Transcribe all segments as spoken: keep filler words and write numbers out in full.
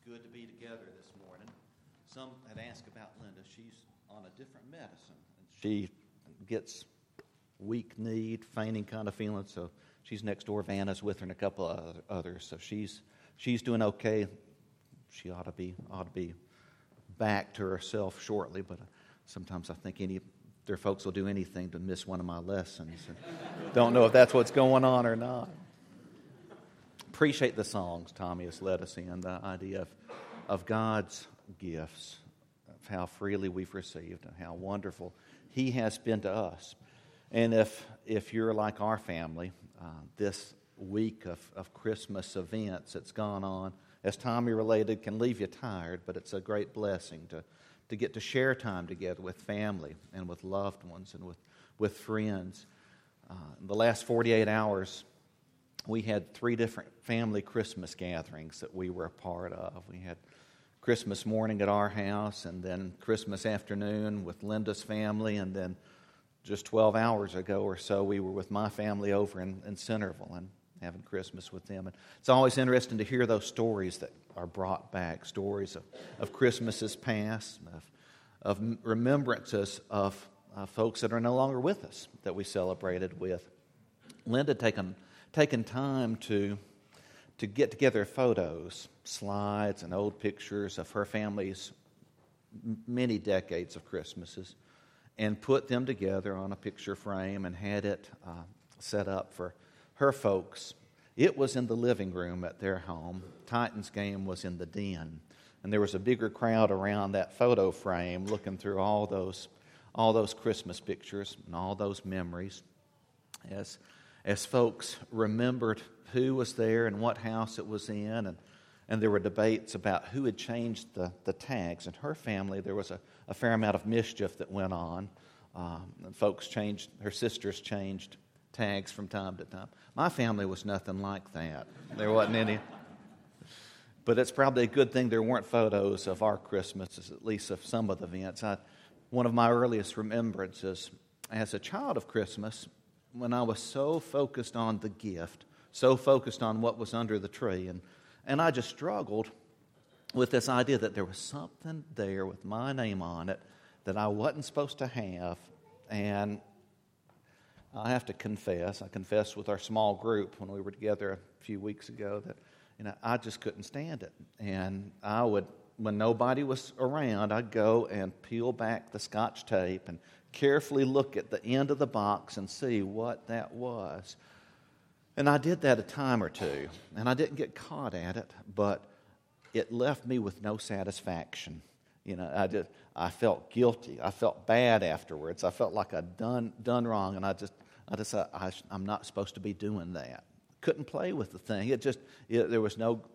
good to be together this morning. Some had asked about Linda. She's on a different medicine. She gets weak-kneed, fainting kind of feeling, so she's next door. Vanna's with her and a couple of others, so she's she's doing okay. She ought to be ought to be back to herself shortly, but sometimes I think any their folks will do anything to miss one of my lessons. Don't know if that's what's going on or not. Appreciate the songs Tommy has led us in, the idea of, of God's gifts, of how freely we've received and how wonderful He has been to us. And if if you're like our family, uh, this week of, of Christmas events that's gone on, as Tommy related, can leave you tired, but it's a great blessing to, to get to share time together with family and with loved ones and with, with friends. Uh, in the last forty-eight hours, we had three different family Christmas gatherings that we were a part of. We had Christmas morning at our house, and then Christmas afternoon with Linda's family, and then just twelve hours ago or so, we were with my family over in, in Centerville and having Christmas with them. And it's always interesting to hear those stories that are brought back, stories of, of Christmases past, of, of remembrances of uh, folks that are no longer with us that we celebrated with. Linda taken taken time to to get together photos, slides, and old pictures of her family's many decades of Christmases, and put them together on a picture frame and had it uh, set up for her folks. It was in the living room at their home. Titans game was in the den, and there was a bigger crowd around that photo frame looking through all those all those Christmas pictures and all those memories as as folks remembered who was there and what house it was in, and, and there were debates about who had changed the, the tags. In her family, there was a, a fair amount of mischief that went on. Um, and folks changed, her sisters changed tags from time to time. My family was nothing like that. There wasn't any. But it's probably a good thing there weren't photos of our Christmases, at least of some of the events. I, one of my earliest remembrances as a child of Christmas, when I was so focused on the gift, so focused on what was under the tree, and, and I just struggled with this idea that there was something there with my name on it that I wasn't supposed to have. And I have to confess, I confessed with our small group when we were together a few weeks ago that, you know, I just couldn't stand it. And I would, when nobody was around, I'd go and peel back the Scotch tape and carefully look at the end of the box and see what that was. And I did that a time or two, and I didn't get caught at it, but it left me with no satisfaction. You know, I just I felt guilty. I felt bad afterwards. I felt like I'd done done wrong, and I just I just I, I'm not supposed to be doing that. Couldn't play with the thing. It just it, there was no.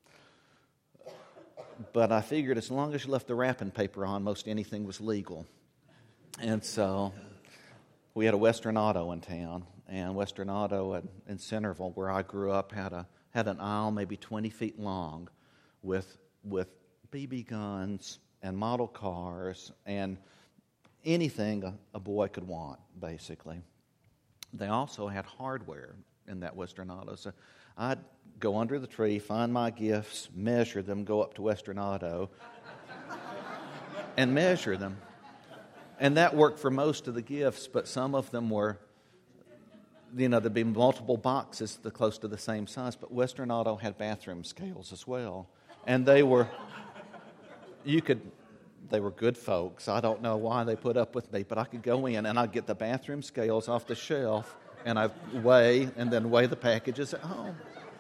But I figured as long as you left the wrapping paper on, most anything was legal. And so we had a Western Auto in town, and Western Auto in, in Centerville, where I grew up, had a had an aisle maybe twenty feet long with with B B guns and model cars and anything a, a boy could want, basically. They also had hardware in that Western Auto. So I'd go under the tree, find my gifts, measure them, go up to Western Auto, and measure them. And that worked for most of the gifts, but some of them were, you know, there'd be multiple boxes that close to the same size. But Western Auto had bathroom scales as well. And they were, you could, they were good folks. I don't know why they put up with me, but I could go in and I'd get the bathroom scales off the shelf and I'd weigh and then weigh the packages at home.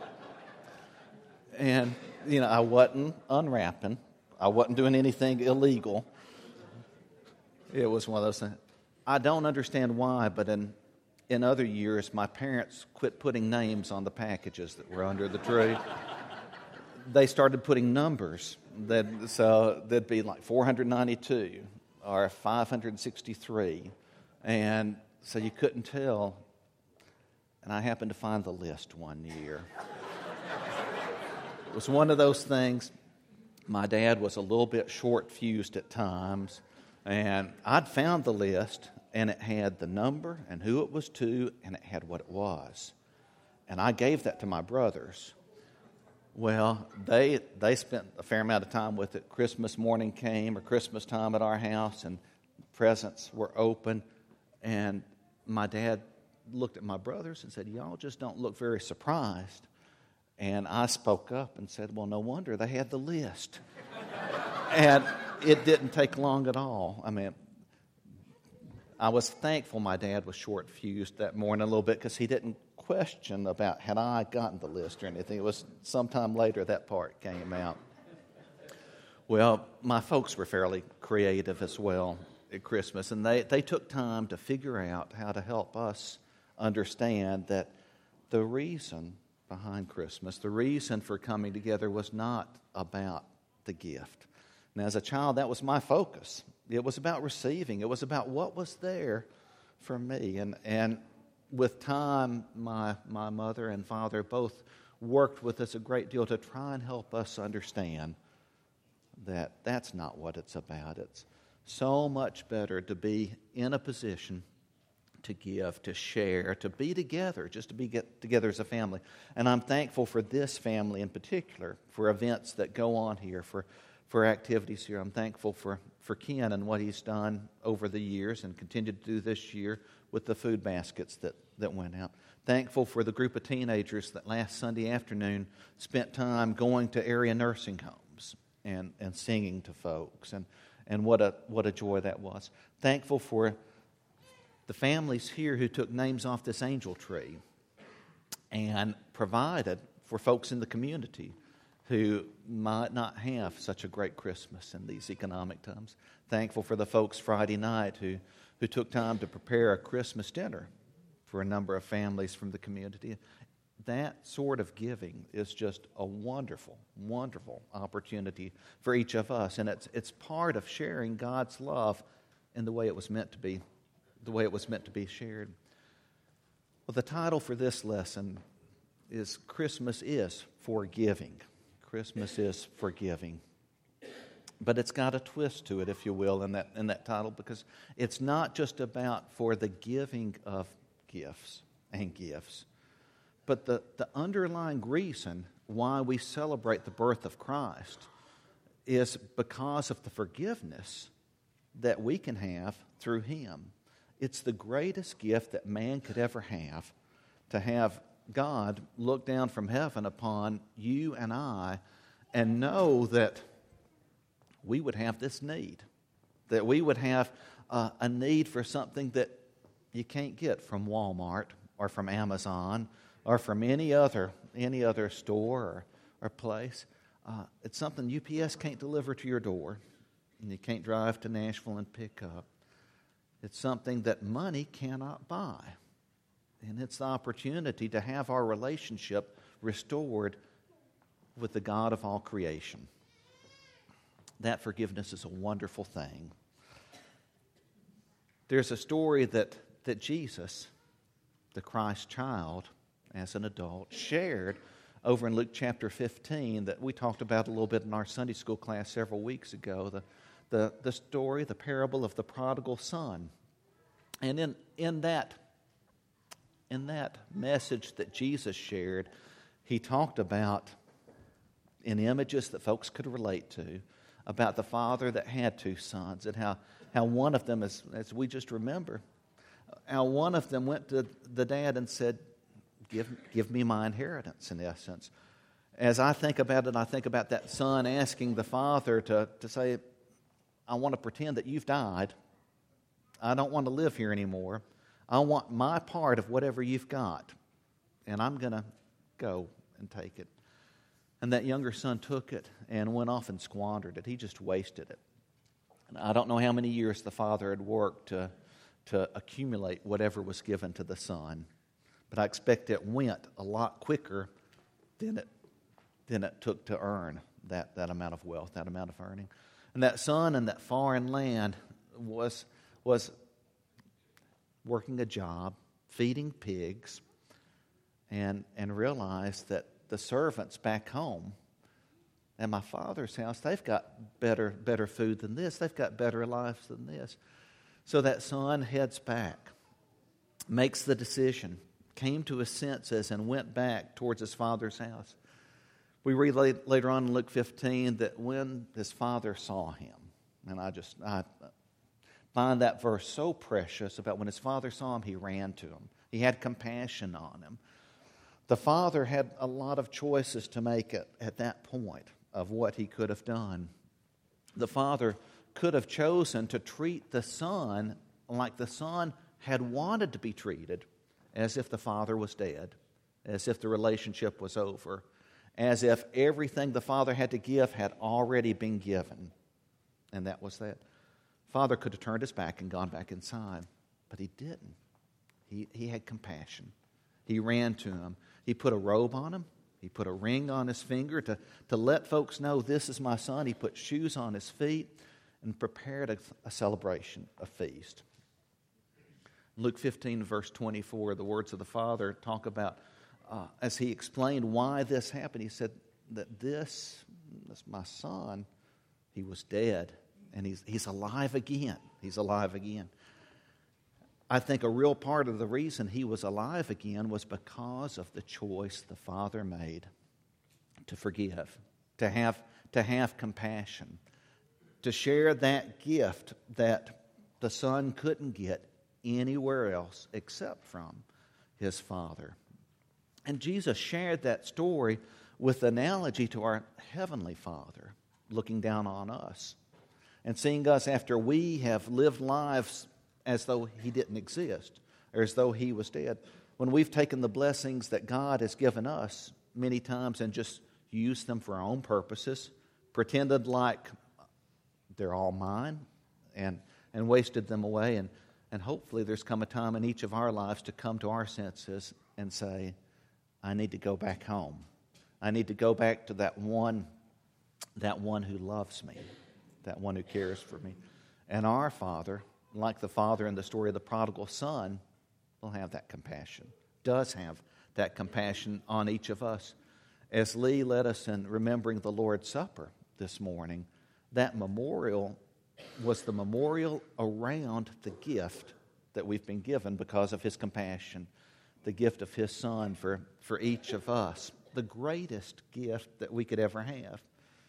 And, you know, I wasn't unwrapping. I wasn't doing anything illegal. It was one of those things. I don't understand why, but in in other years, my parents quit putting names on the packages that were under the tree. They started putting numbers. That so there'd be like four hundred ninety-two or five hundred sixty-three, and so you couldn't tell. And I happened to find the list one year. It was one of those things. My dad was a little bit short-fused at times. And I'd found the list, and it had the number and who it was to, and it had what it was. And I gave that to my brothers. Well, they they spent a fair amount of time with it. Christmas morning came, or Christmas time at our house, and presents were open. And my dad looked at my brothers and said, "Y'all just don't look very surprised." And I spoke up and said, "Well, no wonder they had the list." And it didn't take long at all. I mean, I was thankful my dad was short-fused that morning a little bit, because he didn't question about had I gotten the list or anything. It was sometime later that part came out. Well, my folks were fairly creative as well at Christmas, and they, they took time to figure out how to help us understand that the reason behind Christmas, the reason for coming together, was not about the gift. Now, as a child, that was my focus. It was about receiving. It was about what was there for me. And and with time, my my mother and father both worked with us a great deal to try and help us understand that that's not what it's about. It's so much better to be in a position to give, to share, to be together, just to be get together as a family. And I'm thankful for this family in particular, for events that go on here, for for activities here. I'm thankful for, for Ken and what he's done over the years and continued to do this year with the food baskets that, that went out. Thankful for the group of teenagers that last Sunday afternoon spent time going to area nursing homes and, and singing to folks, and, and what a what a joy that was. Thankful for the families here who took names off this angel tree and provided for folks in the community who might not have such a great Christmas in these economic times. Thankful for the folks Friday night who, who took time to prepare a Christmas dinner for a number of families from the community. That sort of giving is just a wonderful, wonderful opportunity for each of us. And it's it's part of sharing God's love in the way it was meant to be, the way it was meant to be shared. Well, the title for this lesson is Christmas is Forgiving. Christmas is forgiving. But it's got a twist to it, if you will, in that in that title, because it's not just about for the giving of gifts and gifts, but the, the underlying reason why we celebrate the birth of Christ is because of the forgiveness that we can have through Him. It's the greatest gift that man could ever have, to have God look down from heaven upon you and I and know that we would have this need, that we would have uh, a need for something that you can't get from Walmart or from Amazon or from any other any other store or, or place. Uh, it's something U P S can't deliver to your door, and you can't drive to Nashville and pick up. It's something that money cannot buy. And it's the opportunity to have our relationship restored with the God of all creation. That forgiveness is a wonderful thing. There's a story that, that Jesus, the Christ child, as an adult, shared over in Luke chapter fifteen that we talked about a little bit in our Sunday school class several weeks ago. The, the, the story, the parable of the prodigal son. And in, in that In that message that Jesus shared, He talked about, in images that folks could relate to, about the father that had two sons, and how, how one of them, as, as we just remember, how one of them went to the dad and said, give, give me my inheritance, in essence. As I think about it, I think about that son asking the father to, to say, I want to pretend that you've died. I don't want to live here anymore. I want my part of whatever you've got, and I'm going to go and take it. And that younger son took it and went off and squandered it. He just wasted it. And I don't know how many years the father had worked to, to accumulate whatever was given to the son, but I expect it went a lot quicker than it, than it took to earn that, that amount of wealth, that amount of earning. And that son in that foreign land was was... working a job, feeding pigs, and and realized that the servants back home at my father's house, they've got better better food than this. They've got better lives than this. So that son heads back, makes the decision, came to his senses, and went back towards his father's house. We read later on in Luke fifteen that when his father saw him, and I just I find that verse so precious about when his father saw him, he ran to him. He had compassion on him. The father had a lot of choices to make at, at that point of what he could have done. The father could have chosen to treat the son like the son had wanted to be treated, as if the father was dead, as if the relationship was over, as if everything the father had to give had already been given. And that was that. Father could have turned his back and gone back inside, but he didn't. He, he had compassion. He ran to him. He put a robe on him. He put a ring on his finger to, to let folks know, this is my son. He put shoes on his feet and prepared a, a celebration, a feast. Luke fifteen, verse twenty-four, the words of the Father talk about, uh, as he explained why this happened, he said that this, this my son, he was dead, and he's, he's alive again. He's alive again. I think a real part of the reason he was alive again was because of the choice the Father made to forgive, to have, to have compassion, to share that gift that the Son couldn't get anywhere else except from his Father. And Jesus shared that story with analogy to our Heavenly Father looking down on us and seeing us after we have lived lives as though he didn't exist, or as though he was dead. When we've taken the blessings that God has given us many times and just used them for our own purposes, pretended like they're all mine, and, and wasted them away. And, and hopefully there's come a time in each of our lives to come to our senses and say, I need to go back home. I need to go back to that one, that one who loves me, that one who cares for me. And our Father, like the father in the story of the prodigal son, will have that compassion, does have that compassion on each of us. As Lee led us in remembering the Lord's Supper this morning, that memorial was the memorial around the gift that we've been given because of his compassion, the gift of his son for, for each of us, the greatest gift that we could ever have.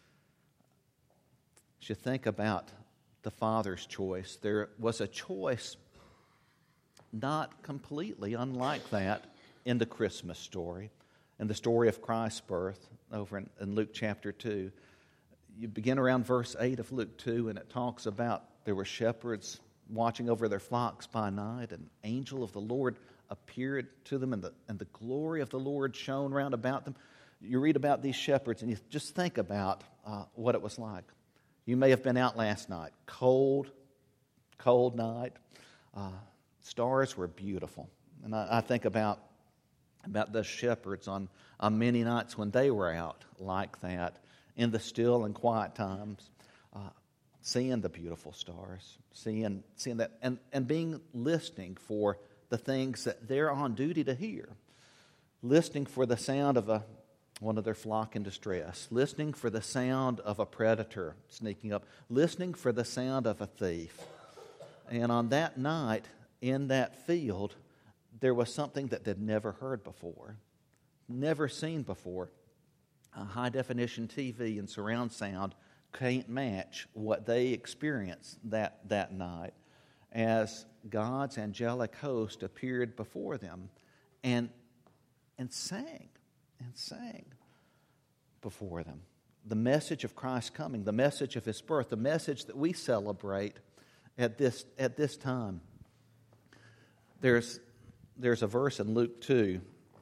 As you think about the Father's choice, there was a choice not completely unlike that in the Christmas story, in the story of Christ's birth over in, in Luke chapter two. You begin around verse eight of Luke two, and it talks about there were shepherds watching over their flocks by night, and an angel of the Lord appeared to them, and the, and the glory of the Lord shone round about them. You read about these shepherds, and you just think about uh, what it was like. You may have been out last night. Cold, cold night. Uh, stars were beautiful. And I, I think about, about the shepherds on, on many nights when they were out like that, in the still and quiet times, uh, seeing the beautiful stars, seeing, seeing that, and, and being listening for the things that they're on duty to hear. Listening for the sound of a one of their flock in distress, listening for the sound of a predator sneaking up, listening for the sound of a thief. And on that night, in that field, there was something that they'd never heard before, never seen before. A high-definition T V and surround sound can't match what they experienced that, that night as God's angelic host appeared before them and, and sang. and sang before them. The message of Christ's coming, the message of his birth, the message that we celebrate at this at this time. There's there's a verse in Luke two.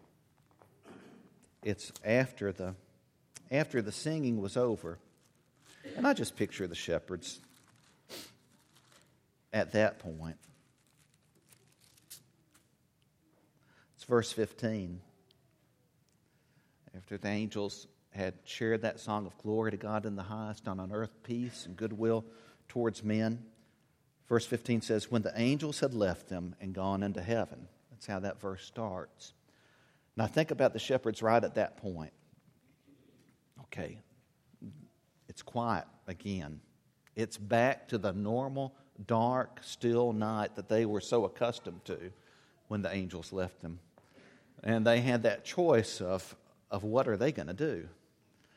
It's after the after the singing was over. And I just picture the shepherds at that point. It's verse fifteen. After the angels had shared that song of glory to God in the highest, and on earth peace and goodwill towards men. Verse fifteen says, when the angels had left them and gone into heaven. That's how that verse starts. Now think about the shepherds right at that point. Okay, it's quiet again. It's back to the normal, dark, still night that they were so accustomed to when the angels left them. And they had that choice of, of what are they going to do?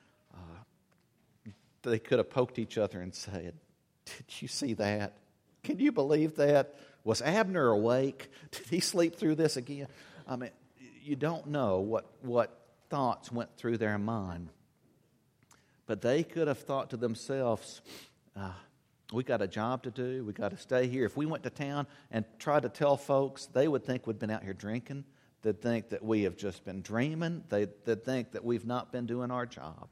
they could have poked each other and said, "Did you see that? Can you believe that? Was Abner awake? Did he sleep through this again?" I mean, you don't know what, what thoughts went through their mind. But they could have thought to themselves, uh, we got a job to do. We got to stay here. If we went to town and tried to tell folks, they would think we'd been out here drinking. They'd think that we have just been dreaming. They'd, they'd think that we've not been doing our job.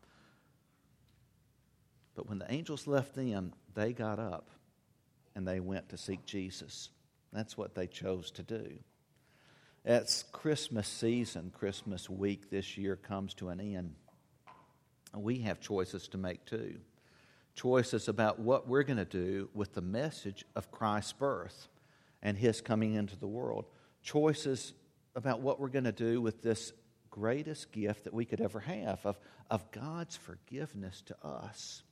But when the angels left them, they got up and they went to seek Jesus. That's what they chose to do. As Christmas season, Christmas week this year comes to an end, we have choices to make too. Choices about what we're going to do with the message of Christ's birth and His coming into the world. Choices about what we're going to do with this greatest gift that we could ever have of, of God's forgiveness to us.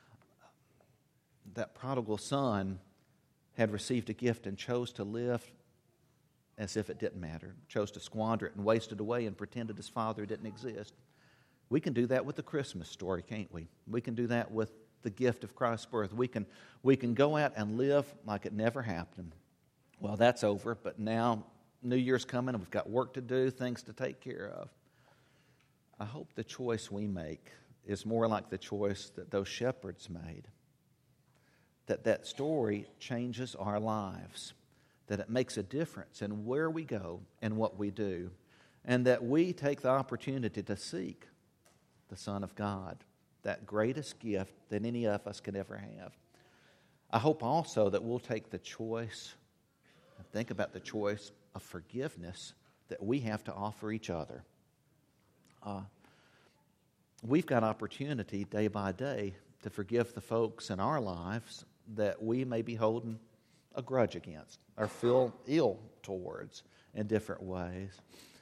That prodigal son had received a gift and chose to live as if it didn't matter, chose to squander it and waste it away and pretended his father didn't exist. We can do that with the Christmas story, can't we? We can do that with the gift of Christ's birth. We can, we can go out and live like it never happened. Well, that's over, but now New Year's coming and we've got work to do, things to take care of. I hope the choice we make is more like the choice that those shepherds made. That that story changes our lives. That it makes a difference in where we go and what we do. And that we take the opportunity to seek the Son of God, that greatest gift that any of us could ever have. I hope also that we'll take the choice and think about the choice of forgiveness that we have to offer each other. Uh, we've got opportunity day by day to forgive the folks in our lives that we may be holding a grudge against or feel ill towards in different ways.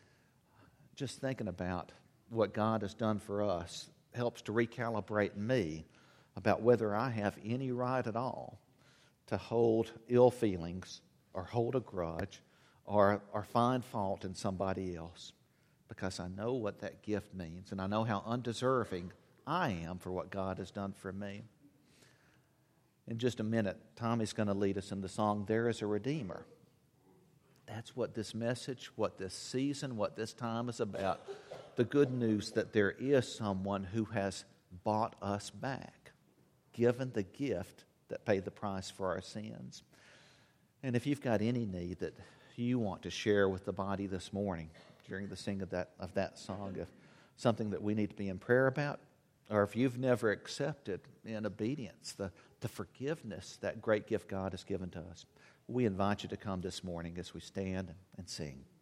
Just thinking about what God has done for us helps to recalibrate me about whether I have any right at all to hold ill feelings or hold a grudge or, or find fault in somebody else, because I know what that gift means and I know how undeserving I am for what God has done for me. In just a minute, Tommy's going to lead us in the song, "There is a Redeemer." That's what this message, what this season, what this time is about. The good news that there is someone who has bought us back, given the gift that paid the price for our sins. And if you've got any need that you want to share with the body this morning during the singing of that, of that song, if something that we need to be in prayer about, or if you've never accepted in obedience the, the forgiveness, that great gift God has given to us, we invite you to come this morning as we stand and sing.